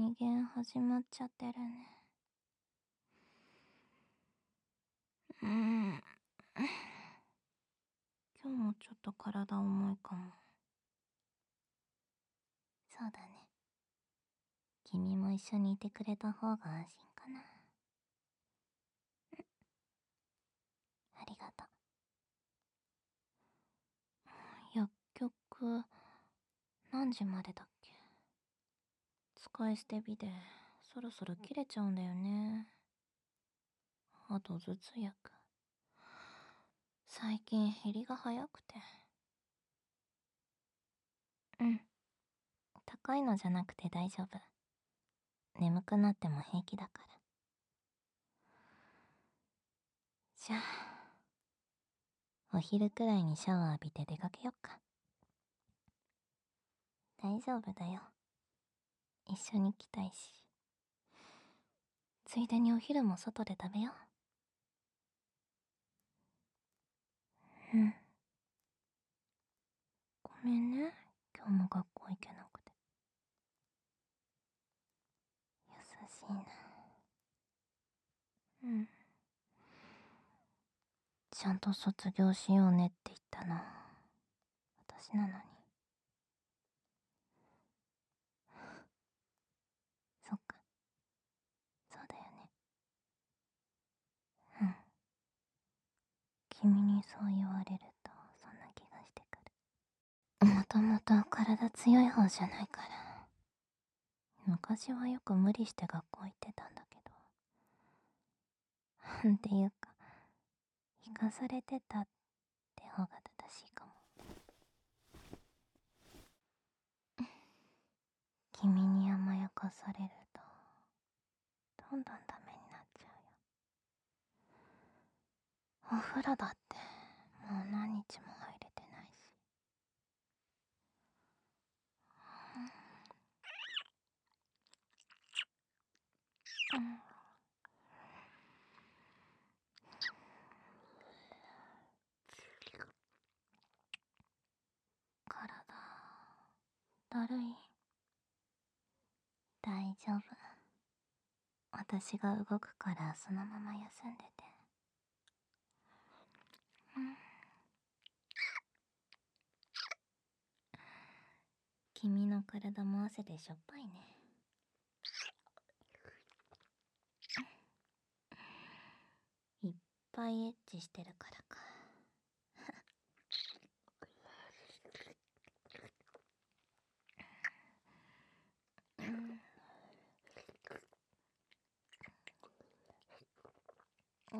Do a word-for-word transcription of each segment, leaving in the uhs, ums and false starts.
内言始まっちゃってるね。うーん。今日もちょっと体重いかも。そうだね。君も一緒にいてくれた方が安心かな。ありがとう。薬局、何時までだっけ？使い捨て日で、そろそろ切れちゃうんだよね。あと頭痛薬。最近減りが早くて。うん。高いのじゃなくて大丈夫。眠くなっても平気だから。じゃあ、お昼くらいにシャワー浴びて出かけよっか。大丈夫だよ。一緒に来たいし。ついでにお昼も外で食べよう。うん。ごめんね。今日も学校行けなくて。優しいな。うん。ちゃんと卒業しようねって言ったの。私なのに。そっか。そうだよね。うん。君にそう言われると、そんな気がしてくる。もともと体強い方じゃないから。昔はよく無理して学校行ってたんだけど。っていうか、生かされてたって方が正しいかも。君に甘やかされると、どんどんダメになっちゃうよ。お風呂だって、もう何日も入れてないし。うん。体、だるい？大丈夫。私が動くからそのまま休んでて。うん。君の体も汗でしょっぱいね。いっぱいエッチしてるからか。うん。うん。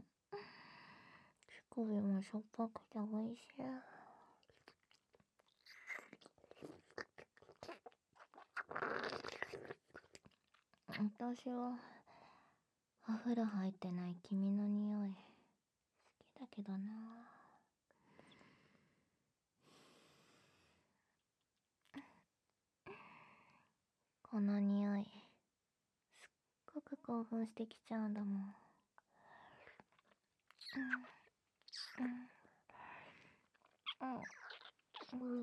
乳首もしょっぱくておいしい。私はお風呂入ってない君の匂い好きだけどな。この匂いすっごく興奮してきちゃうんだもん。うんうんうん。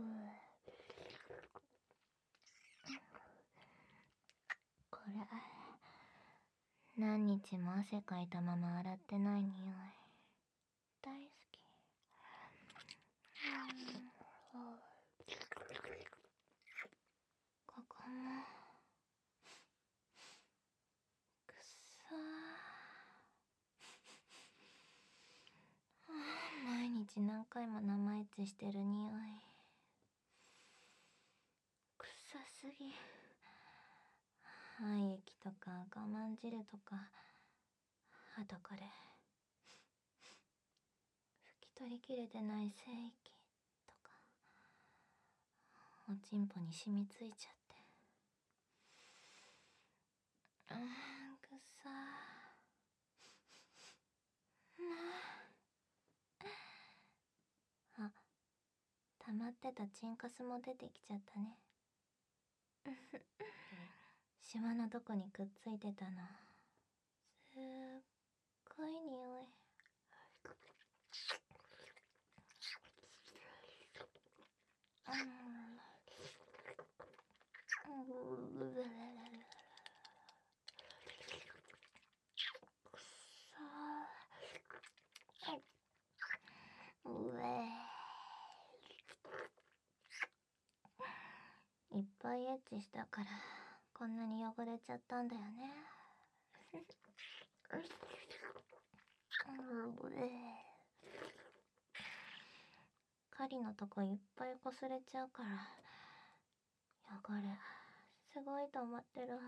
これ何日も汗かいたまま洗ってない匂い大好き。うん。ここもくっそー。毎日何回も生エッチしてる匂い臭すぎ。廃液とか我慢汁とか、あとこれ拭き取りきれてない精液とか、おちんぽに染みついちゃって。うーん、くさー。あ、溜まってたチンカスも出てきちゃったね。シワのどこにくっついてたの。すっごい匂い。うん。 エッチしたからこんなに汚れちゃったんだよね。狩りのとこいっぱいこすれちゃうから汚れすごいと思ってる。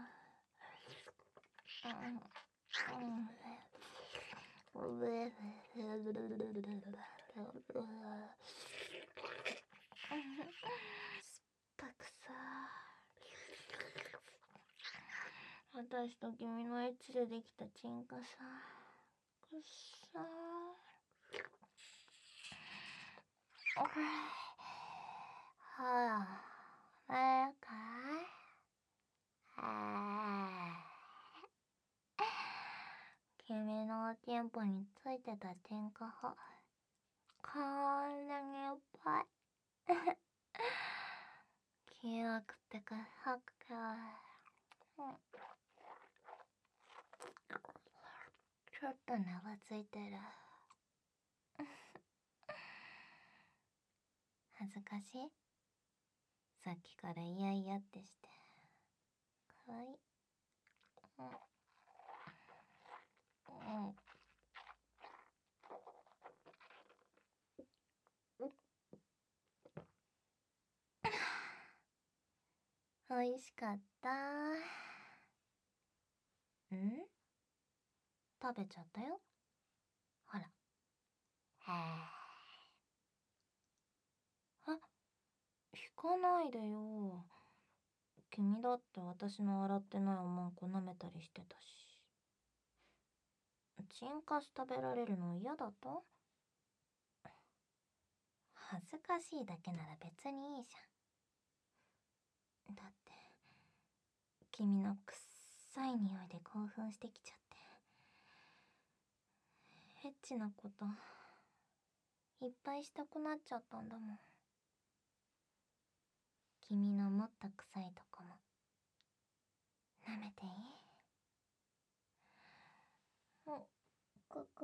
パクさ私と君のエッチでできたチンカさくっさー。はあ、えかいあー君のおちんぽについてたチンカほこんなにいっぱいキワくてくさくてちょっと長ついてる。恥ずかしい？さっきからイヤイヤってしてかわいい。うんうんおいしかった。ん？食べちゃったよ。ほら。はあ。え、引かないでよ。君だって私の洗ってないおまんこ舐めたりしてたし。チンカス食べられるの嫌だった？恥ずかしいだけなら別にいいじゃん。だって君のくっさい匂いで興奮してきちゃってエッチなこといっぱいしたくなっちゃったんだもん。君のもっと臭いとこも舐めていい？お、ここ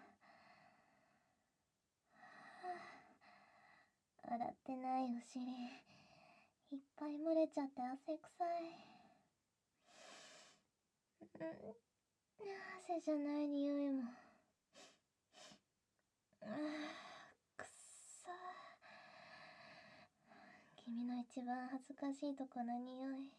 洗ってないお尻いっぱい漏れちゃって汗臭い。うん汗じゃない匂いもあくっさ君の一番恥ずかしいとこの匂い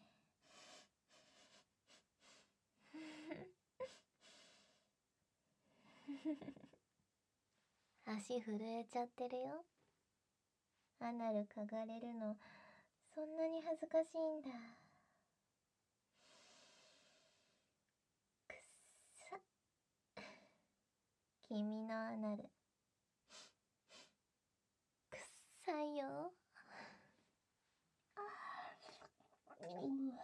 足震えちゃってるよ。アナル嗅がれるのそんなに恥ずかしいんだ。くっさ君のアナルくっさいよ。う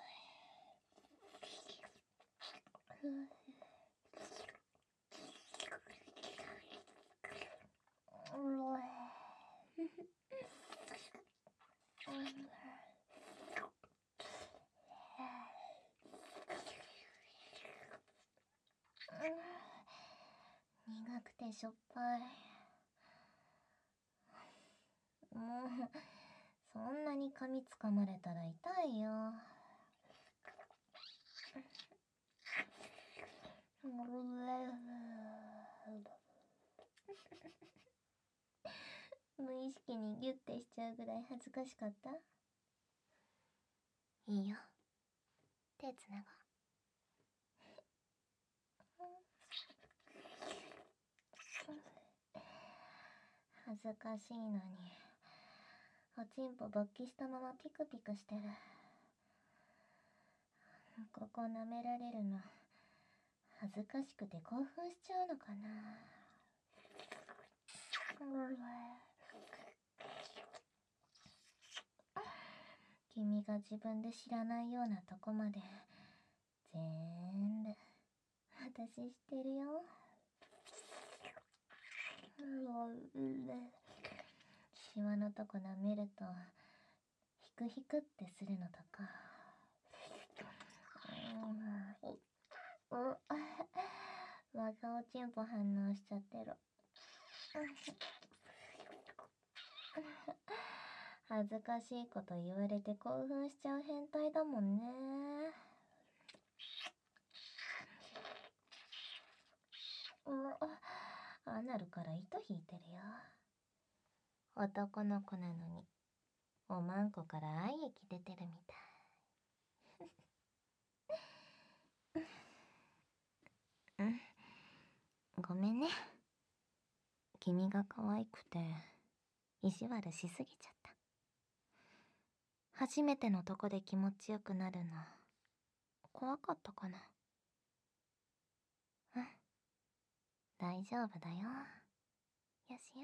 苦くてしょっぱい。もうそんなに髪つかまれたら痛いよ。無意識にギュッてしちゃうぐらい恥ずかしかった？いいよ、手つなごう。恥ずかしいのにおちんぽ勃起したままピクピクしてる。ここ舐められるの恥ずかしくて興奮しちゃうのかな。君が自分で知らないようなとこまでぜーんぶ私知ってるよ。シワのとこ舐めるとヒクヒクってするのとか。またおちんぽ反応しちゃってる。 恥ずかしいこと言われて興奮しちゃう変態だもんね。うん、アナルから糸引いてるよ。男の子なのにおまんこから愛液出てるみたい。うん、ごめんね。君が可愛くて意地悪しすぎちゃった。初めてのとこで気持ちよくなるの怖かったかな。うん、大丈夫だよ。よしよ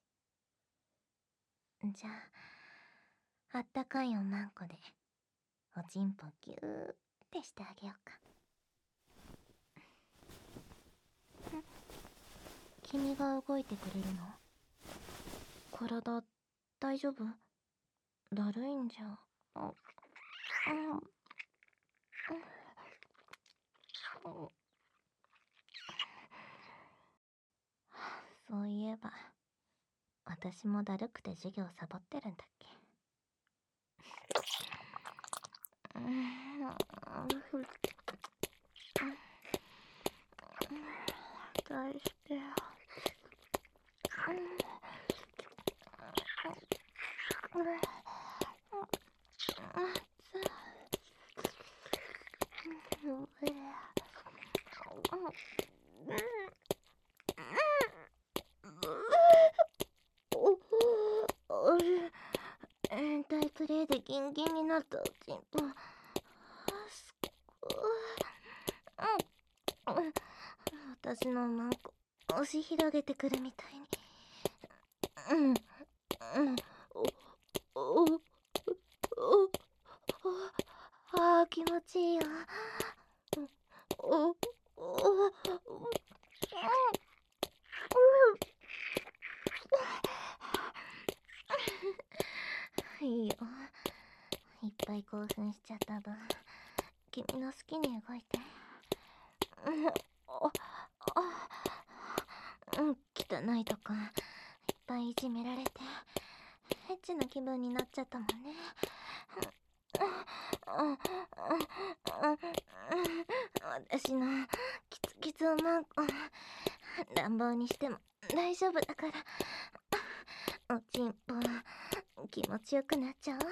し。じゃあ、あったかいおまんこでおちんぽギューってしてあげようか。ん、君が動いてくれるの？体大丈夫？だるいんじゃ。うん、そういえば私もだるくて授業サボってるんだっけ。うん、返してよ。変態プレイでギンギンになったおちんぽ。すっごい。私のマンコ押し広げてくるみたいに。うんうん。おおおおあー気持ちいいよ。おおおいいよ。いっぱい興奮しちゃった分君の好きに動いて。うん、汚いとこいっぱいいじめられてエッチな気分になっちゃったもんね。私のキツキツおまんこ乱暴にしても大丈夫だから。おちんぽ気持ちよくなっちゃう。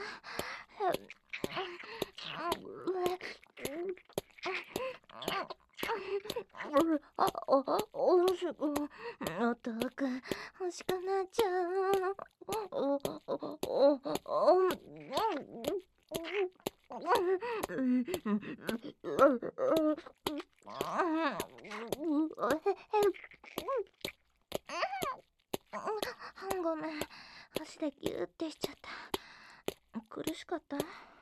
あ、お、おしく、もっと奥、欲しくなっちゃう。お、お、お、お、ごめん、足でギューってしちゃった。苦しかった？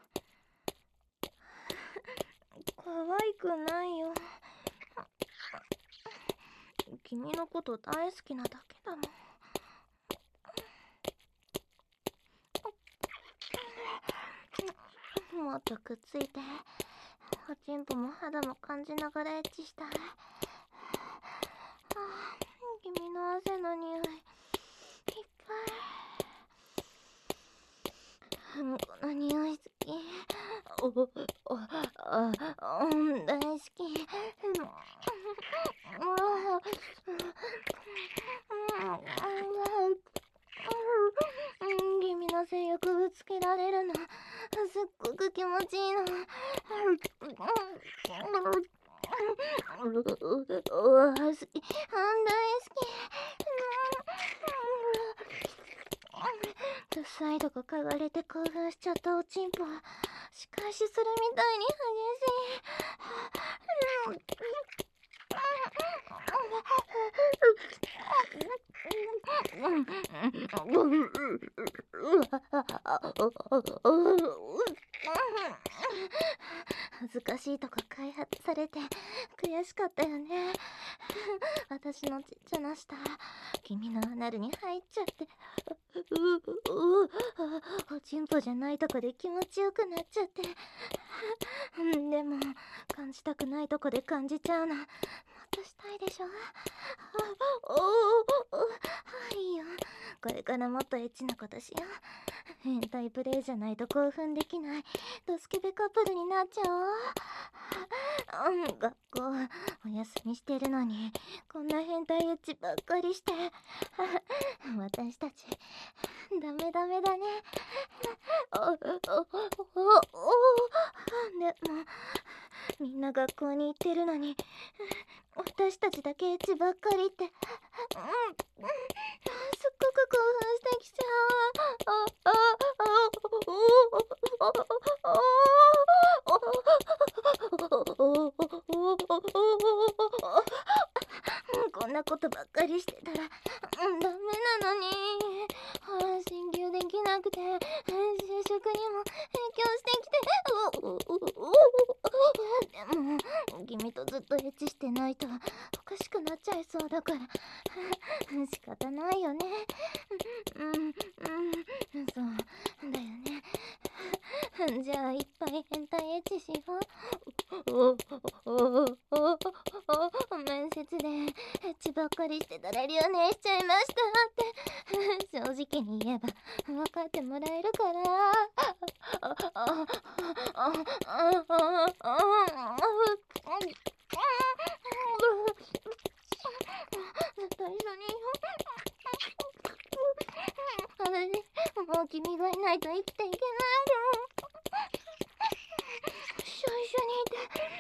可愛くないよ。君のこと大好きなだけだもん。もっとくっついておちんぽも肌も感じながらエッチしたい。あ、君の汗の匂いいっぱい。もうこの匂い好き。おおああ、うん、大好き。君の性欲ぶつけられるのすっごく気持ちいいの。おお、好き、大好き。ダサいとこ嗅がれて興奮しちゃったおちんぽ仕返しするみたいに激しい。恥ずかしいとこ開発されて悔しかったよね。私のちっちゃな舌君のアナルに入っちゃっておちんぽじゃないとこで気持ちよくなっちゃって。でも感じたくないとこで感じちゃうのもっとしたいでしょ。おお、いいよ、これからもっとエッチなことしよ変態プレイじゃないと興奮できない。ドスケベカップルになっちゃおう。うん、学校お休みしてるのにこんな変態エッチばっかりして私たちダメダメだね。おおおおおでもみんな学校に行ってるのに私たちだけエッチばっかりって、うん、すっごく興奮してきちゃう。あああこんなことばっかりしてたら、うん、ダメなのに。ああ、進級できなくて就職にも影響してきて、ううううでも君とずっとエッチしてないとおかしくなっちゃいそうだから仕方ないよね。うんうんうん、そうだよね。じゃあいっぱい変態エッチしよう。おおおお面接でエッチばっかりしてたら留年しちゃいましたって正直に言えば分かってもらえるから。ああああああずっと一緒に私もう君がいないと生きていけないよ。一緒にいて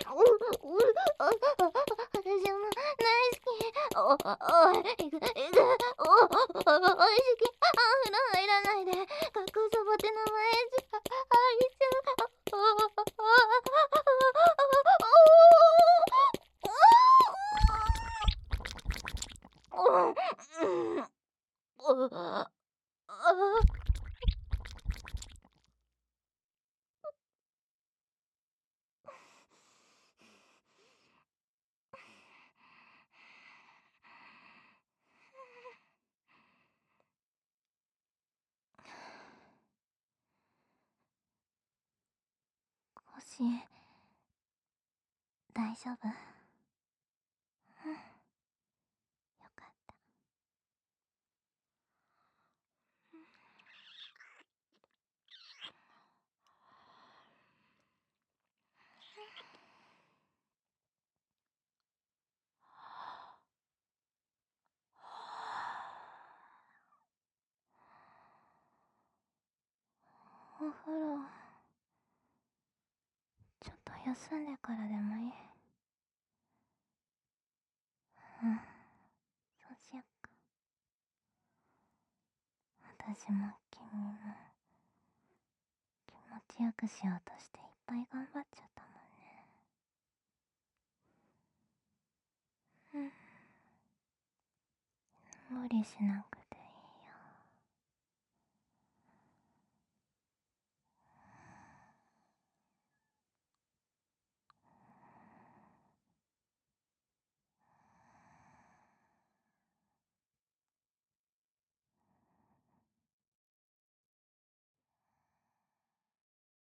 私も大好き。おおいくいくおおおいしき。あ、風呂入らないで学校サボって名前じゃあいちゃう。腰大丈夫？うん、よかった。お風呂ちょっと休んでからでもいい？うん、そうしよっか。私も君も気持ちよくしようとしていっぱい頑張っちゃったもんね。うん、無理しなく